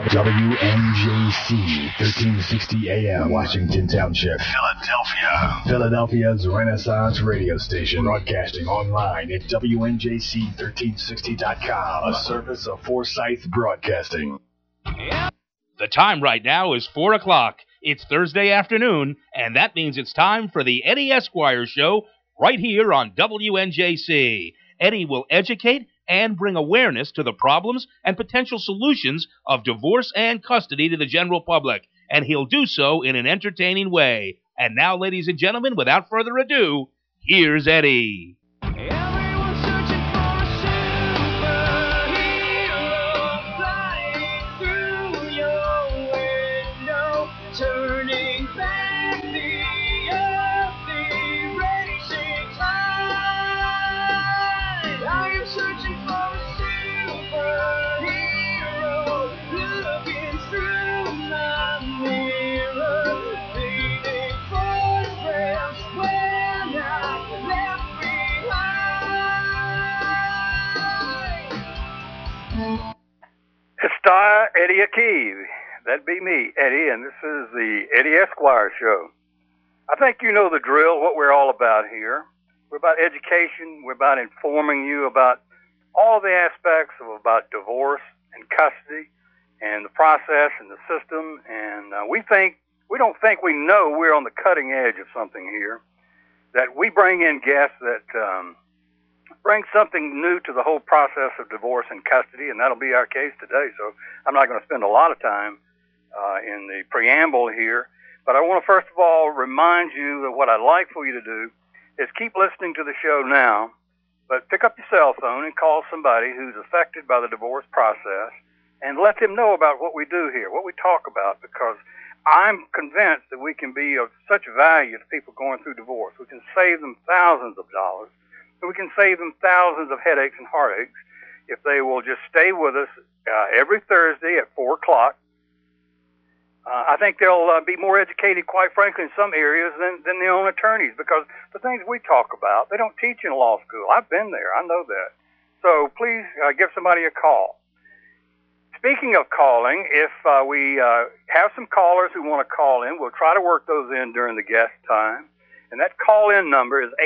WNJC, 1360 AM, Washington Township, Philadelphia. Philadelphia's Renaissance radio station, broadcasting online at WNJC1360.com, a service of Forsyth Broadcasting. The time right now is 4 o'clock. It's Thursday afternoon, and that means it's time for the Eddie Esquire Show right here on WNJC. Eddie will educate and bring awareness to the problems and potential solutions of divorce and custody to the general public, and he'll do so in an entertaining way. And now, ladies and gentlemen, without further ado, here's Eddie. Everyone's searching for a superhero, flying through your window, turning back the racing tide. I am searching for a superhero, looking through my mirror, leaving photographs when I left behind. It's Star Eddie Akiva. That'd be me, Eddie, and this is the Eddie Esquire Show. I think you know the drill, what we're all about here. We're about education. We're about informing you about all the aspects about divorce and custody and the process and the system. And we don't think we know we're on the cutting edge of something here, that we bring in guests that bring something new to the whole process of divorce and custody, and that'll be our case today. So I'm not going to spend a lot of time in the preamble here, but I want to first of all remind you that what I'd like for you to do is keep listening to the show now, but pick up your cell phone and call somebody who's affected by the divorce process and let them know about what we do here, what we talk about, because I'm convinced that we can be of such value to people going through divorce. We can save them thousands of dollars, and we can save them thousands of headaches and heartaches if they will just stay with us every Thursday at 4 o'clock. I think they'll be more educated, quite frankly, in some areas than their own attorneys, because the things we talk about, they don't teach in law school. I've been there. I know that. So please give somebody a call. Speaking of calling, if we have some callers who want to call in, we'll try to work those in during the guest time. And that call-in number is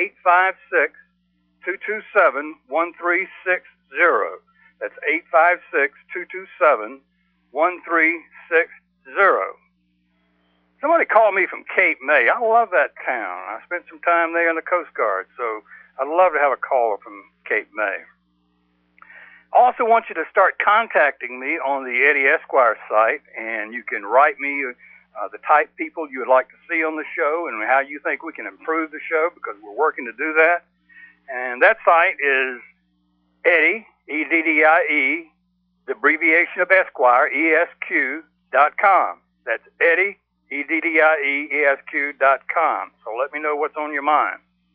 856-227-1360. That's 856-227-1360. Somebody called me from Cape May. I love that town. I spent some time there in the Coast Guard, so I'd love to have a caller from Cape May. I also want you to start contacting me on the Eddie Esquire site, and you can write me the type people you would like to see on the show and how you think we can improve the show, because we're working to do that. And that site is Eddie, E-D-D-I-E, the abbreviation of Esquire, ESQ.com. That's Eddie, EDDIE-ESQ.com. So let me know what's on your mind.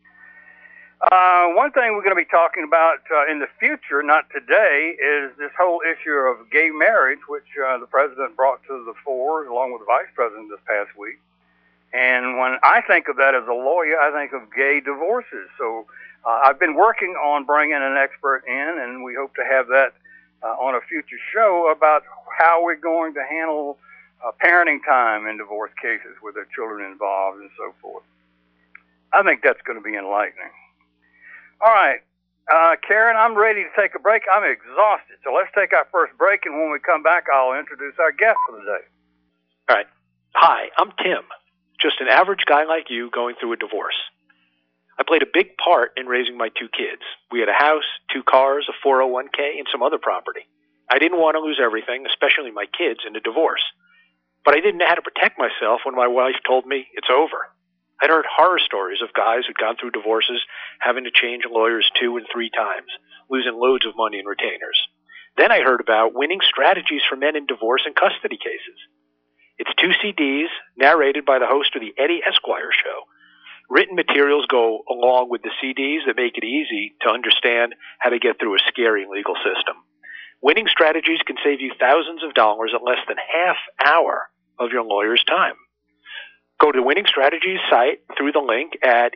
One thing we're going to be talking about in the future, not today, is this whole issue of gay marriage, which the president brought to the fore along with the vice president this past week. And when I think of that as a lawyer, I think of gay divorces. So I've been working on bringing an expert in, and we hope to have that on a future show about how we're going to handle parenting time in divorce cases with their children involved and so forth. I think that's going to be enlightening. All right, Karen, I'm ready to take a break. I'm exhausted, so let's take our first break, and when we come back, I'll introduce our guest for the day. All right. Hi, I'm Tim, just an average guy like you going through a divorce. I played a big part in raising my 2 kids. We had a house, 2 cars, a 401k, and some other property. I didn't want to lose everything, especially my kids, in a divorce. But I didn't know how to protect myself when my wife told me it's over. I'd heard horror stories of guys who'd gone through divorces having to change lawyers 2 and 3 times, losing loads of money in retainers. Then I heard about winning strategies for men in divorce and custody cases. It's 2 CDs narrated by the host of the Eddie Esquire Show. Written materials go along with the CDs that make it easy to understand how to get through a scary legal system. Winning strategies can save you thousands of dollars at less than half hour of your lawyer's time. Go to the Winning Strategies site through the link at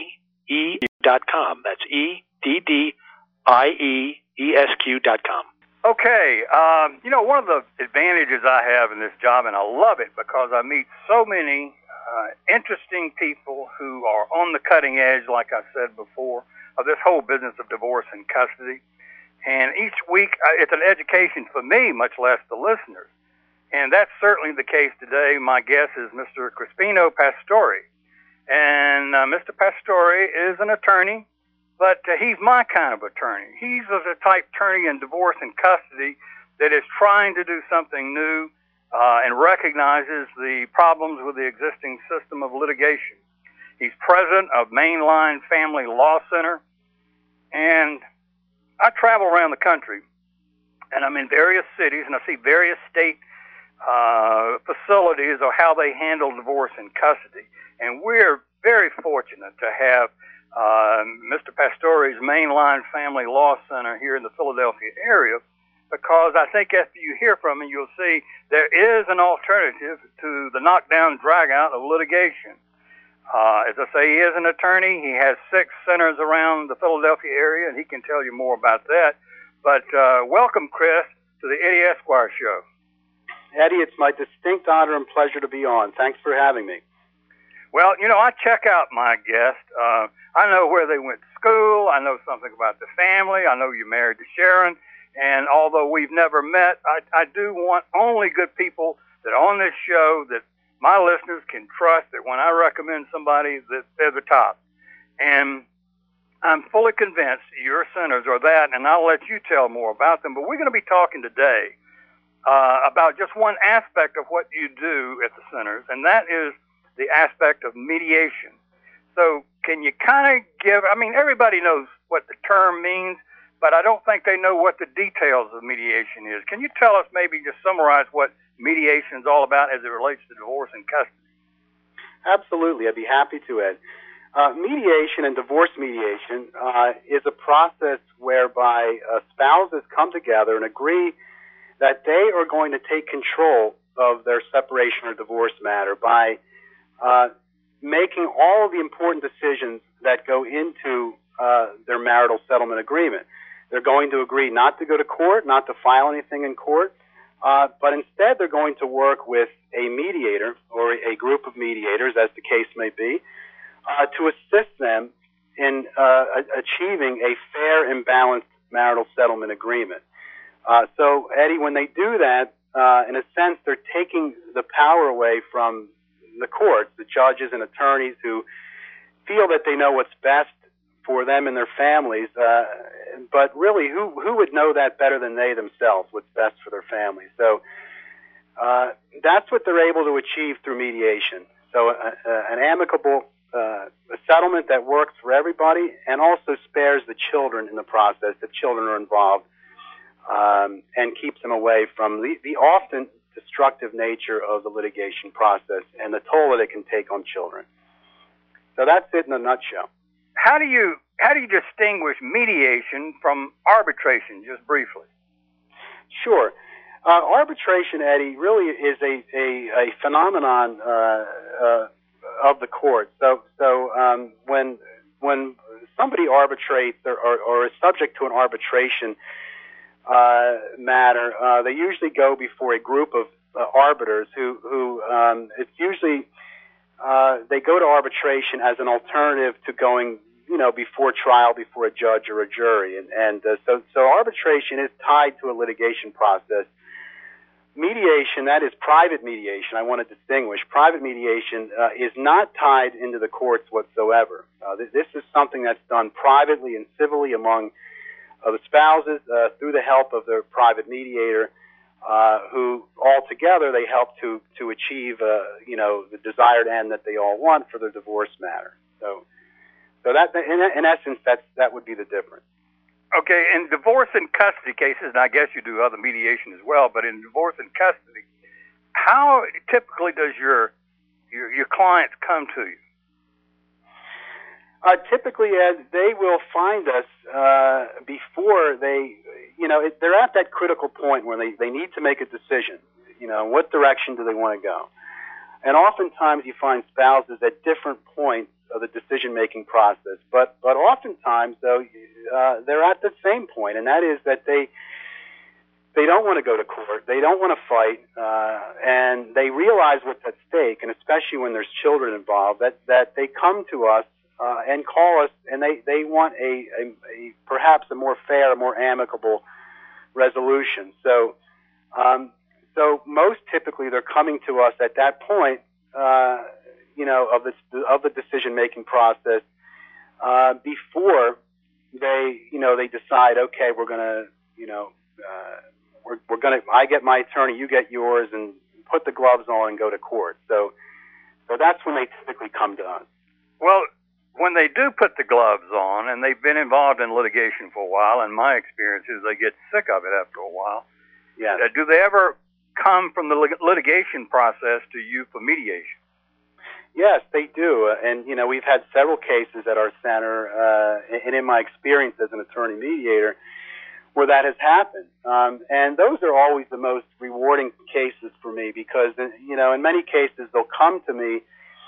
EDDIEESQ.com. That's EDDIEESQ.com. Okay, one of the advantages I have in this job, and I love it because I meet so many interesting people who are on the cutting edge, like I said before, of this whole business of divorce and custody. And each week, it's an education for me, much less the listeners. And that's certainly the case today. My guest is Mr. Crispino Pastore. And Mr. Pastore is an attorney, but he's my kind of attorney. He's the type attorney in divorce and custody that is trying to do something new and recognizes the problems with the existing system of litigation. He's president of Mainline Family Law Center, and I travel around the country, and I'm in various cities, and I see various state facilities of how they handle divorce and custody. And we're very fortunate to have Mr. Pastore's Mainline Family Law Center here in the Philadelphia area, because I think after you hear from him, you'll see there is an alternative to the knockdown, drag-out of litigation. As I say, he is an attorney. He has 6 centers around the Philadelphia area, and he can tell you more about that. But welcome, Chris, to the Eddie Esquire Show. Eddie, it's my distinct honor and pleasure to be on. Thanks for having me. Well, I check out my guest. I know where they went to school. I know something about the family. I know you're married to Sharon. And although we've never met, I do want only good people that are on this show that my listeners can trust, that when I recommend somebody, that they're the top. And I'm fully convinced your centers are that, and I'll let you tell more about them. But we're going to be talking today about just one aspect of what you do at the centers, and that is the aspect of mediation. So can you kind of give, everybody knows what the term means, but I don't think they know what the details of mediation is. Can you tell us, maybe just summarize what mediation is all about as it relates to divorce and custody? Absolutely. I'd be happy to, Ed. Mediation and divorce mediation is a process whereby spouses come together and agree that they are going to take control of their separation or divorce matter by making all of the important decisions that go into their marital settlement agreement. They're going to agree not to go to court, not to file anything in court, but instead they're going to work with a mediator or a group of mediators, as the case may be, to assist them in achieving a fair and balanced marital settlement agreement. So, Eddie, when they do that, in a sense, they're taking the power away from the courts, the judges and attorneys who feel that they know what's best for them and their families, but really, who would know that better than they themselves, what's best for their families? So that's what they're able to achieve through mediation. So an amicable settlement that works for everybody and also spares the children in the process. The children are involved and keeps them away from the often destructive nature of the litigation process and the toll that it can take on children. So that's it in a nutshell. How do you distinguish mediation from arbitration, just briefly? Sure. Arbitration, Eddie, really is a phenomenon of the court. So when somebody arbitrates or is subject to an arbitration matter, they usually go before a group of arbiters who it's usually they go to arbitration as an alternative to going before trial, before a judge or a jury. So arbitration is tied to a litigation process. Mediation, that is private mediation, I want to distinguish. Private mediation is not tied into the courts whatsoever. This is something that's done privately and civilly among the spouses through the help of their private mediator, who all together they help to achieve the desired end that they all want for their divorce matter. So that, in essence, that would be the difference. Okay, in divorce and custody cases, and I guess you do other mediation as well, but in divorce and custody, how typically does your clients come to you? Typically, they will find us before they're at that critical point where they need to make a decision. What direction do they want to go? And oftentimes you find spouses at different points of the decision-making process. But oftentimes, though, they're at the same point, and that is that they They don't want to go to court. They don't want to fight, and they realize what's at stake, and especially when there's children involved, that they come to us and call us, and they want a perhaps a more fair, a more amicable resolution. So most typically they're coming to us at that point, of the decision-making process before they decide, okay, we're gonna, I get my attorney, you get yours, and put the gloves on and go to court. So that's when they typically come to us. Well, when they do put the gloves on and they've been involved in litigation for a while, and my experience is they get sick of it after a while. Yes. Do they ever come from the litigation process to you for mediation? Yes, they do. And, we've had several cases at our center, and in my experience as an attorney mediator, where that has happened. And those are always the most rewarding cases for me because, in many cases they'll come to me,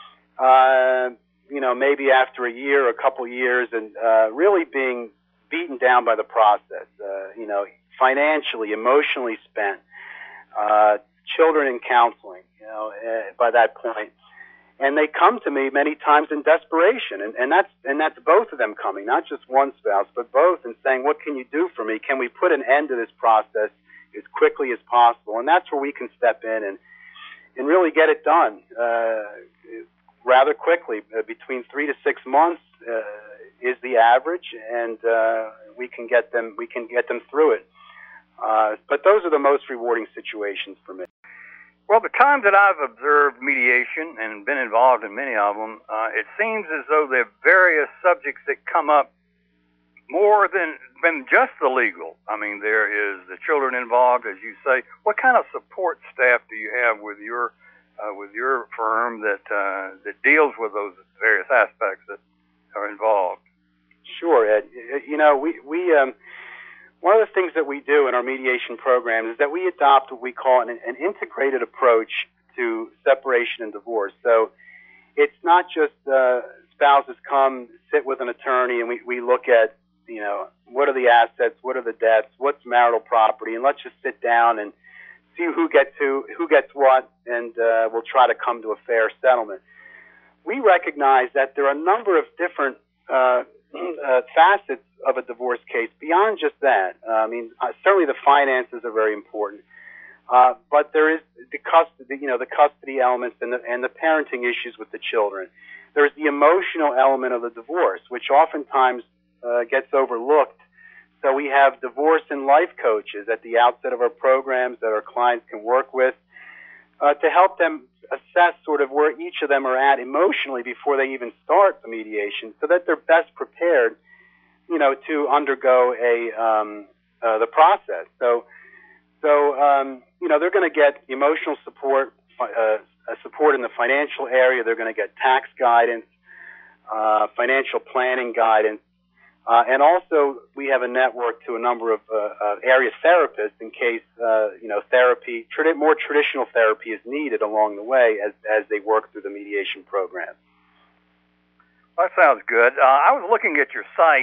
maybe after a year or a couple years and really being beaten down by the process, financially, emotionally spent, children in counseling, by that point. And they come to me many times in desperation, and that's both of them coming, not just one spouse, but both, and saying, what can you do for me? Can we put an end to this process as quickly as possible? And that's where we can step in and really get it done rather quickly. Between 3 to 6 months is the average, and we can get them through it. But those are the most rewarding situations for me. Well, the times that I've observed mediation and been involved in many of them, it seems as though there are various subjects that come up more than just the legal. I mean, there is the children involved, as you say. What kind of support staff do you have with your firm that deals with those various aspects that are involved? Sure, Ed. We one of the things that we do in our mediation program is that we adopt what we call an integrated approach to separation and divorce. So it's not just spouses come, sit with an attorney, and we look at, what are the assets, what are the debts, what's marital property, and let's just sit down and see who gets what, and we'll try to come to a fair settlement. We recognize that there are a number of different facets of a divorce case beyond just that. Certainly the finances are very important, but there is the custody elements and the parenting issues with the children. There's the emotional element of the divorce, which oftentimes gets overlooked. So we have divorce and life coaches at the outset of our programs that our clients can work with to help them assess sort of where each of them are at emotionally before they even start the mediation, so that they're best prepared, to undergo the process. So they're going to get emotional support, support in the financial area. They're going to get tax guidance, financial planning guidance, and also we have a network to a number of area therapists in case therapy, more traditional therapy is needed along the way as they work through the mediation program. That sounds good. I was looking at your site,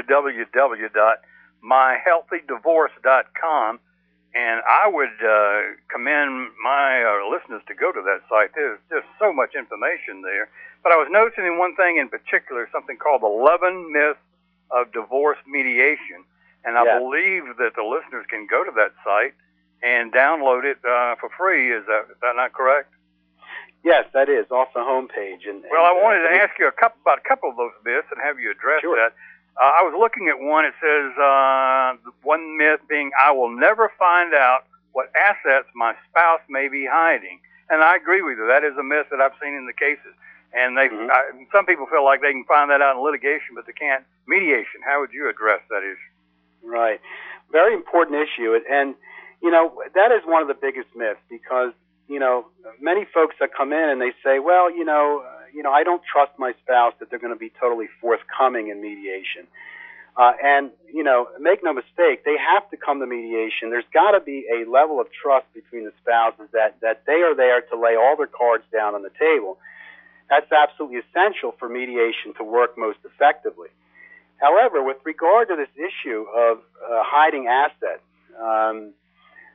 www.myhealthydivorce.com, and I would commend my listeners to go to that site. There's just so much information there. But I was noticing one thing in particular, something called the 11 Myths of Divorce Mediation, and I believe that the listeners can go to that site and download it for free. Is that not correct? Yes, that is off the homepage. Well, I wanted to ask you about a couple of those myths and have you address that. I was looking at one. It says one myth being, "I will never find out what assets my spouse may be hiding," and I agree with you. That is a myth that I've seen in the cases. And some people feel like they can find that out in litigation, but they can't. Mediation, how would you address that issue? Right. Very important issue. And, that is one of the biggest myths because, many folks that come in and they say, well, I don't trust my spouse that they're going to be totally forthcoming in mediation. And make no mistake, they have to come to mediation. There's got to be a level of trust between the spouses that they are there to lay all their cards down on the table. That's absolutely essential for mediation to work most effectively. However, with regard to this issue of hiding assets,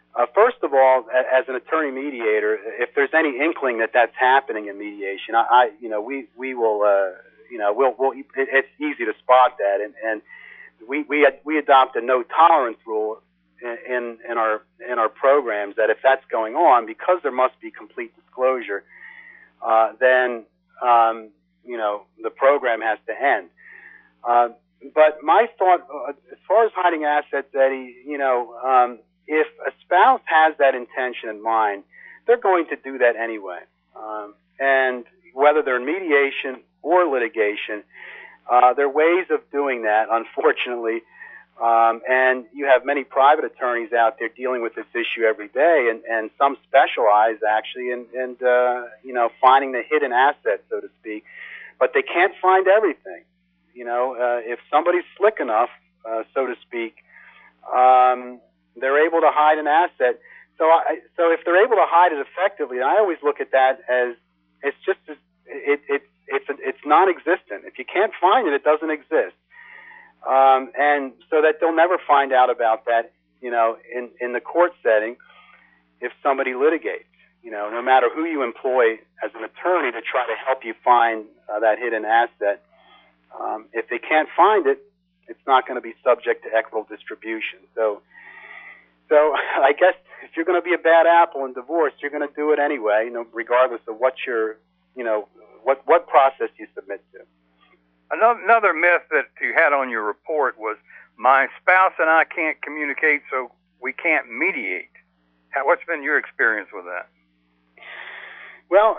First of all, as an attorney mediator, if there's any inkling that that's happening in mediation, we will, it's easy to spot that, and we adopt a no tolerance rule in our programs that if that's going on, because there must be complete disclosure, then the program has to end. But my thought, as far as hiding assets, Eddie, if a spouse has that intention in mind, they're going to do that anyway. And whether they're in mediation or litigation, there are ways of doing that, unfortunately. And you have many private attorneys out there dealing with this issue every day, and some specialize actually in finding the hidden asset, so to speak. But they can't find everything. If somebody's slick enough, so to speak, they're able to hide an asset. So if they're able to hide it effectively, and I always look at that as it's non-existent. If you can't find it, it doesn't exist. And so that they'll never find out about that, in the court setting if somebody litigates. No matter who you employ as an attorney to try to help you find that hidden asset, if they can't find it, it's not going to be subject to equitable distribution. So I guess if you're going to be a bad apple in divorce, you're going to do it anyway, regardless of what what process you submit to. Another myth that you had on your report was, my spouse and I can't communicate, so we can't mediate. What's been your experience with that? Well,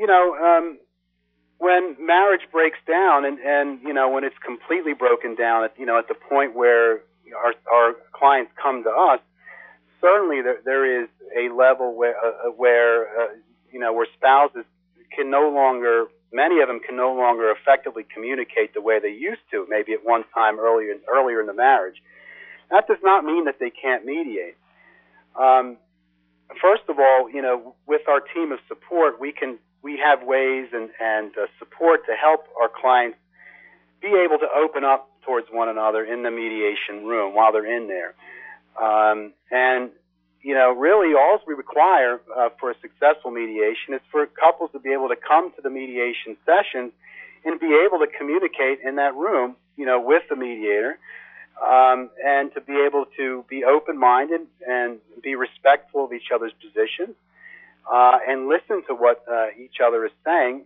when marriage breaks down and when it's completely broken down at the point where our clients come to us, certainly there is a level where spouses can no longer, many of them can no longer effectively communicate the way they used to, maybe at one time earlier in the marriage. That does not mean that they can't mediate. First of all, with our team of support, we have ways and support to help our clients be able to open up towards one another in the mediation room while they're in there. Really all we require for a successful mediation is for couples to be able to come to the mediation sessions and be able to communicate in that room, with the mediator, and to be able to be open-minded and be respectful of each other's positions, and listen to what each other is saying.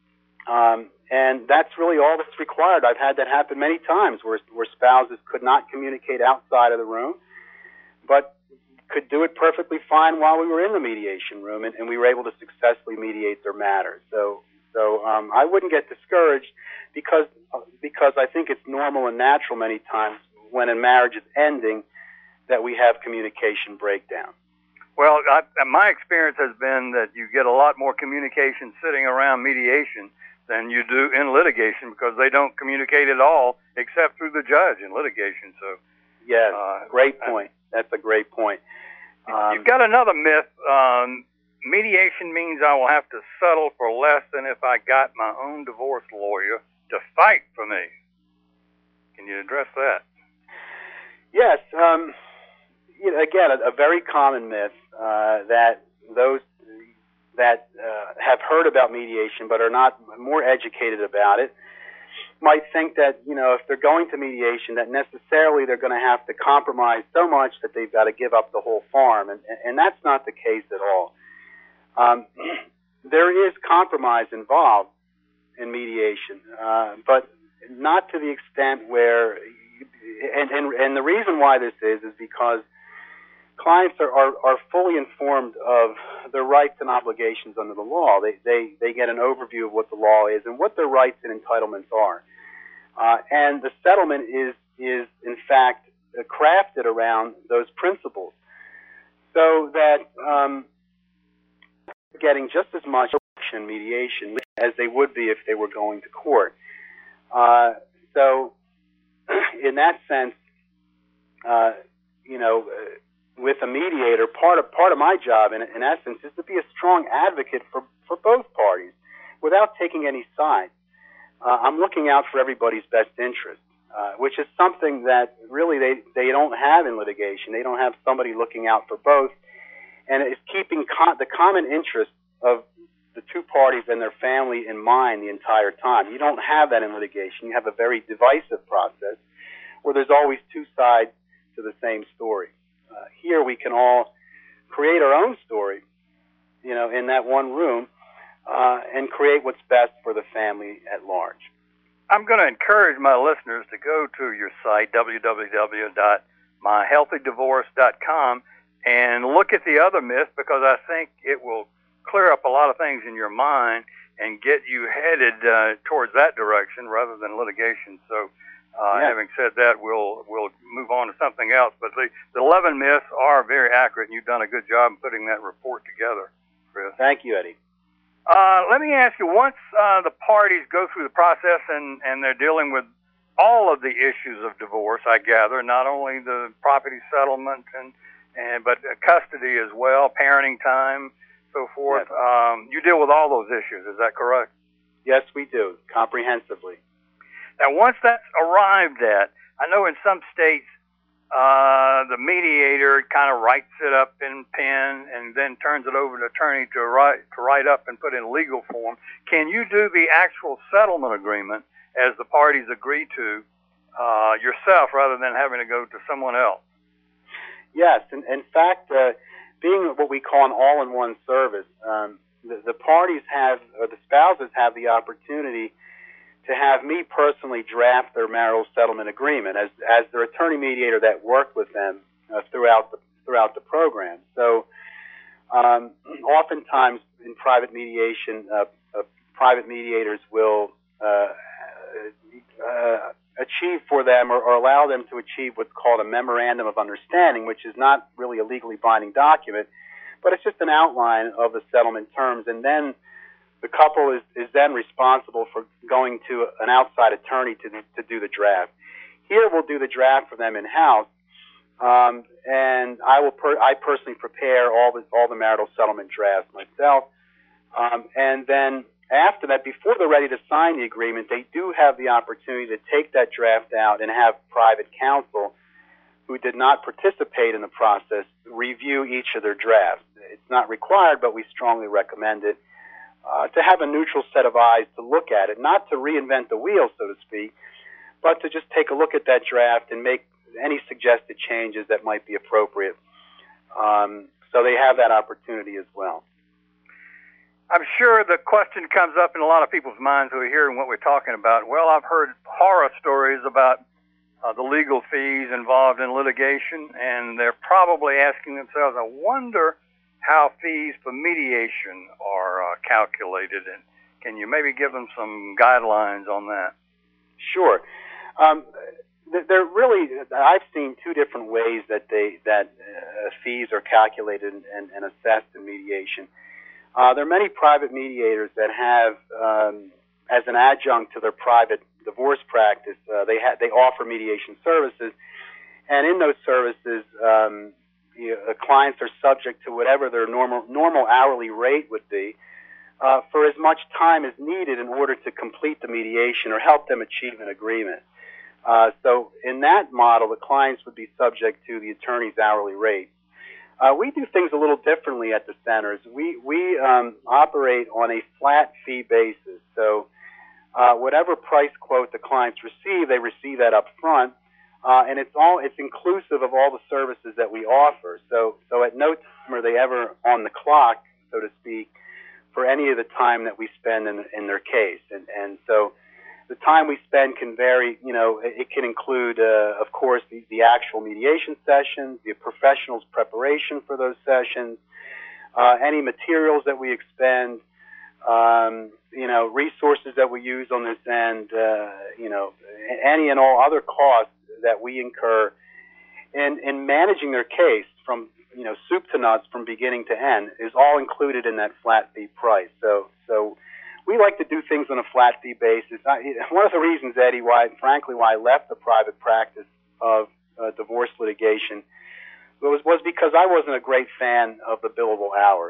And that's really all that's required. I've had that happen many times where spouses could not communicate outside of the room, but could do it perfectly fine while we were in the mediation room, and we were able to successfully mediate their matters. So I wouldn't get discouraged because I think it's normal and natural many times when a marriage is ending that we have communication breakdown. Well, my experience has been that you get a lot more communication sitting around mediation than you do in litigation, because they don't communicate at all except through the judge in litigation. So, yes, great point. That's a great point. You've got another myth. Mediation means I will have to settle for less than if I got my own divorce lawyer to fight for me. Can you address that? Yes. Again, a very common myth that those that have heard about mediation but are not more educated about it might think that, if they're going to mediation, that necessarily they're going to have to compromise so much that they've got to give up the whole farm. And that's not the case at all. There is compromise involved in mediation, but not to the extent where, and the reason why this is because clients are fully informed of their rights and obligations under the law. They get an overview of what the law is and what their rights and entitlements are. And the settlement is in fact crafted around those principles, so that getting just as much in mediation as they would be if they were going to court. So in that sense, with a mediator, part of my job, in essence, is to be a strong advocate for both parties without taking any side. I'm looking out for everybody's best interest, which is something that really they don't have in litigation. They don't have somebody looking out for both, and it's keeping the common interest of the two parties and their family in mind the entire time. You don't have that in litigation. You have a very divisive process where there's always two sides to the same story. Here we can all create our own story, in that one room, and create what's best for the family at large. I'm going to encourage my listeners to go to your site, www.myhealthydivorce.com, and look at the other myths, because I think it will clear up a lot of things in your mind and get you headed towards that direction rather than litigation. So having said that, we'll move on to something else. But the 11 myths are very accurate, and you've done a good job in putting that report together, Chris. Thank you, Eddie. Let me ask you, once the parties go through the process and they're dealing with all of the issues of divorce, I gather, not only the property settlement but custody as well, parenting time, so forth. Yes. You deal with all those issues, is that correct? Yes, we do, comprehensively. Now, once that's arrived at, I know in some states the mediator kind of writes it up in pen and then turns it over to the attorney to write up and put in legal form. Can you do the actual settlement agreement as the parties agree to yourself rather than having to go to someone else? Yes. In fact, being what we call an all-in-one service, the parties have, or the spouses have the opportunity to have me personally draft their marital settlement agreement as their attorney mediator that worked with them throughout the program. So oftentimes in private mediation, private mediators will achieve for them or allow them to achieve what's called a memorandum of understanding, which is not really a legally binding document, but it's just an outline of the settlement terms, and then the couple is then responsible for going to an outside attorney to do the draft. Here we'll do the draft for them in-house, and I personally prepare all the marital settlement drafts myself, and then after that, before they're ready to sign the agreement, they do have the opportunity to take that draft out and have private counsel who did not participate in the process review each of their drafts. It's not required, but we strongly recommend it. To have a neutral set of eyes to look at it, not to reinvent the wheel, so to speak, but to just take a look at that draft and make any suggested changes that might be appropriate. So they have that opportunity as well. I'm sure the question comes up in a lot of people's minds who are hearing what we're talking about. Well, I've heard horror stories about the legal fees involved in litigation, and they're probably asking themselves, I wonder how fees for mediation are calculated, and can you maybe give them some guidelines on that? Sure. There really, I've seen two different ways that fees are calculated and assessed in mediation. There are many private mediators that have, as an adjunct to their private divorce practice, they offer mediation services, and in those services, clients are subject to whatever their normal hourly rate would be for as much time as needed in order to complete the mediation or help them achieve an agreement. So in that model, the clients would be subject to the attorney's hourly rate. We do things a little differently at the centers. We operate on a flat fee basis. So whatever price quote the clients receive, they receive that up front. And it's inclusive of all the services that we offer. So at no time are they ever on the clock, so to speak, for any of the time that we spend in their case. And so the time we spend can vary. It can include, of course, the actual mediation sessions, the professional's preparation for those sessions, any materials that we expend, resources that we use on this end, any and all other costs that we incur in managing their case from soup to nuts from beginning to end is all included in that flat fee price. So we like to do things on a flat fee basis. One of the reasons, Eddie, why I left the private practice of divorce litigation was because I wasn't a great fan of the billable hour.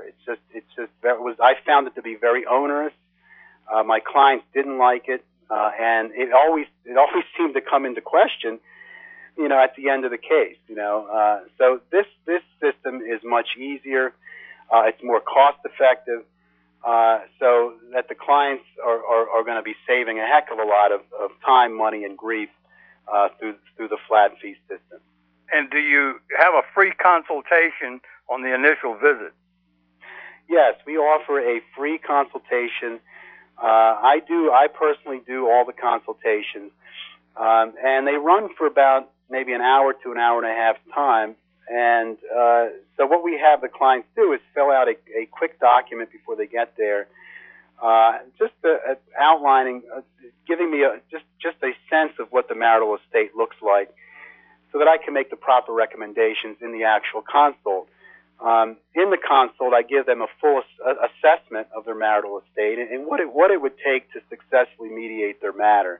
I found it to be very onerous. My clients didn't like it, and it always seemed to come into question at the end of the case. So this system is much easier. It's more cost effective. So that the clients are going to be saving a heck of a lot of time, money, and grief through the flat fee system. And do you have a free consultation on the initial visit? Yes, we offer a free consultation. I personally do all the consultations, and they run for about maybe an hour to an hour and a half time. And so what we have the clients do is fill out a quick document before they get there, just outlining, giving me just a sense of what the marital estate looks like, so that I can make the proper recommendations in the actual consult. In the consult, I give them a full assessment of their marital estate and what it would take to successfully mediate their matter.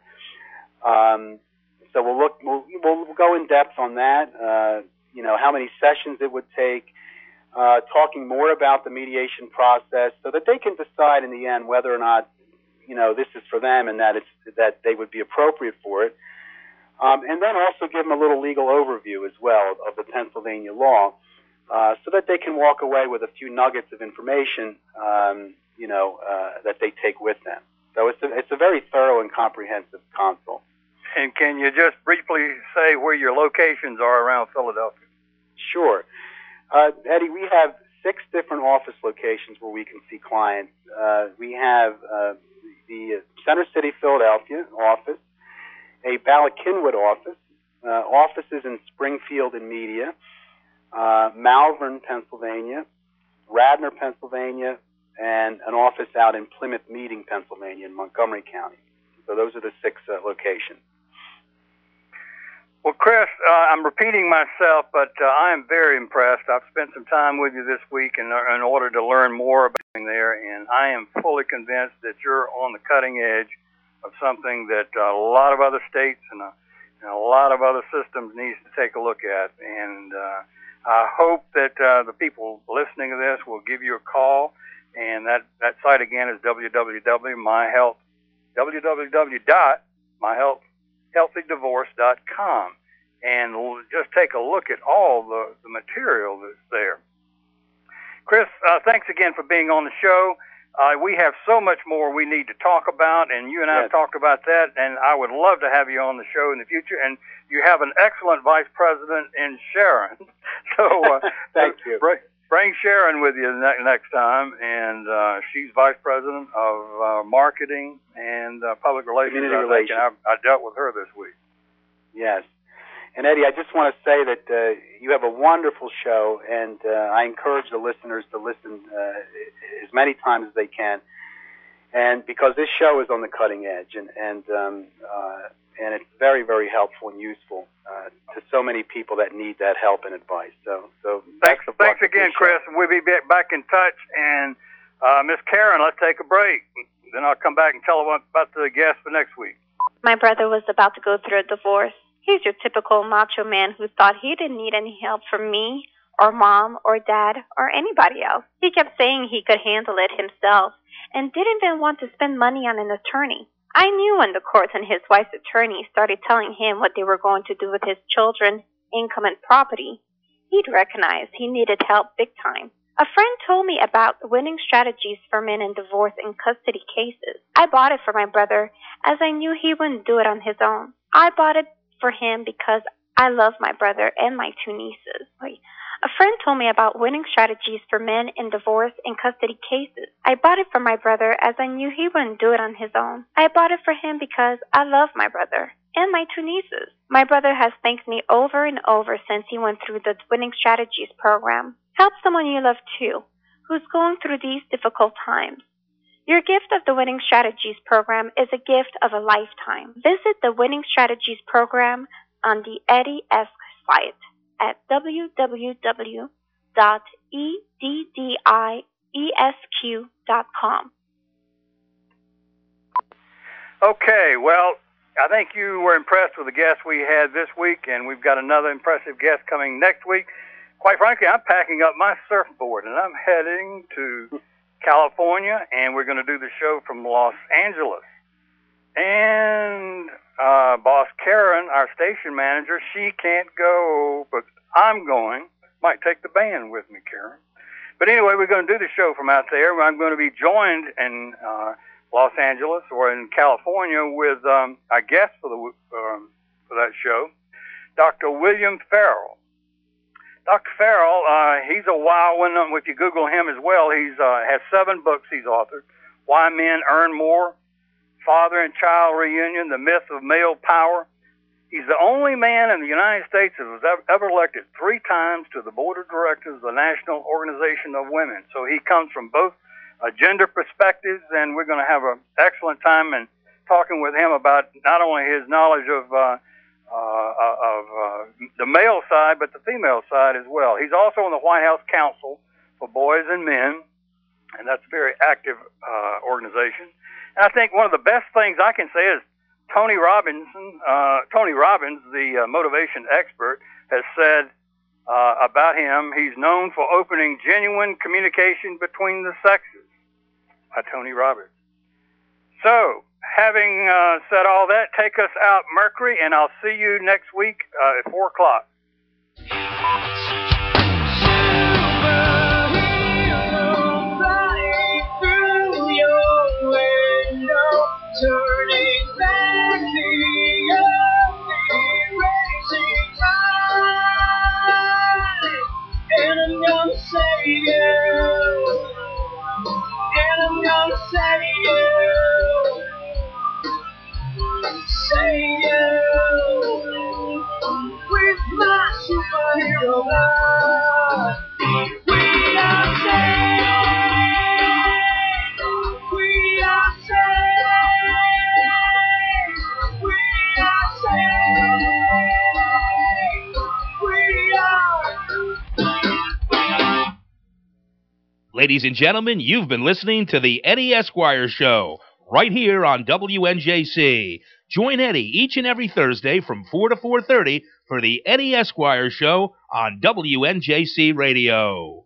So we'll go in depth on that. How many sessions it would take, talking more about the mediation process, so that they can decide in the end whether or not this is for them and that they would be appropriate for it. And then also give them a little legal overview as well of the Pennsylvania law, so that they can walk away with a few nuggets of information, that they take with them. So it's a very thorough and comprehensive consult. And can you just briefly say where your locations are around Philadelphia? Sure. Eddie, we have 6 different office locations where we can see clients. We have the Center City, Philadelphia office, a Bala Cynwyd office, offices in Springfield and Media, Malvern, Pennsylvania, Radnor, Pennsylvania, and an office out in Plymouth Meeting, Pennsylvania, in Montgomery County. So those are the 6 locations. Well, Chris, I'm repeating myself, but I am very impressed. I've spent some time with you this week in order to learn more about there, and I am fully convinced that you're on the cutting edge of something that a lot of other states and a lot of other systems needs to take a look at. And I hope that the people listening to this will give you a call. And that site again is www.myhealthydivorce.com, and we'll just take a look at all the material that's there. Chris, thanks again for being on the show. We have so much more we need to talk about, and you and I have talked about that, and I would love to have you on the show in the future. And you have an excellent vice president in Sharon. So thank you. Bring Sharon with you next time, and she's vice president of marketing and public relations. Community relations. I dealt with her this week. Yes. And Eddie, I just want to say that you have a wonderful show, and I encourage the listeners to listen as many times as they can, and because this show is on the cutting edge, and it's very, very helpful and useful to so many people that need that help and advice. So thanks again, Chris. We'll be back in touch. And Miss Karen, let's take a break. Then I'll come back and tell her about the guest for next week. My brother was about to go through a divorce. He's your typical macho man who thought he didn't need any help from me or Mom or Dad or anybody else. He kept saying he could handle it himself and didn't even want to spend money on an attorney. I knew when the courts and his wife's attorney started telling him what they were going to do with his children, income, and property, he'd recognize he needed help big time. A friend told me about winning strategies for men in divorce and custody cases. I bought it for my brother as I knew he wouldn't do it on his own. I bought it for him because I love my brother and my 2 nieces. A friend told me about winning strategies for men in divorce and custody cases. I bought it for my brother as I knew he wouldn't do it on his own. I bought it for him because I love my brother and my 2 nieces. My brother has thanked me over and over since he went through the Winning Strategies program. Help someone you love too, who's going through these difficult times. Your gift of the Winning Strategies program is a gift of a lifetime. Visit the Winning Strategies program on the Eddie Esq site at www.eddiesq.com. Okay, well, I think you were impressed with the guest we had this week, and we've got another impressive guest coming next week. Quite frankly, I'm packing up my surfboard, and I'm heading to California, and we're going to do the show from Los Angeles. And Boss Karen, our station manager, she can't go, but I'm going. Might take the band with me, Karen. But anyway, we're going to do the show from out there. I'm going to be joined in Los Angeles or in California with our guest for that show, Dr. William Farrell. Dr. Farrell, he's a wild one. If you Google him as well, he's has 7 books he's authored. Why Men Earn More, Father and Child Reunion, The Myth of Male Power. He's the only man in the United States that was ever elected 3 times to the board of directors of the National Organization of Women. So he comes from both gender perspectives, and we're going to have an excellent time in talking with him about not only his knowledge of the male side, but the female side as well. He's also on the White House Council for Boys and Men, and that's a very active organization. And I think one of the best things I can say is Tony Robbins, the motivation expert, has said about him, he's known for opening genuine communication between the sexes, by Tony Robbins. So, having said all that, take us out, Mercury, and I'll see you next week at 4 o'clock. Turning back the racing tide, and I'm gonna save you, and I'm gonna save you with my superhero love. We are saved, we are saved, we are saved, we are. Ladies and gentlemen, you've been listening to the Eddie Esquire Show, right here on WNJC. Join Eddie each and every Thursday from 4 to 4:30 for the Eddie Esquire Show on WNJC Radio.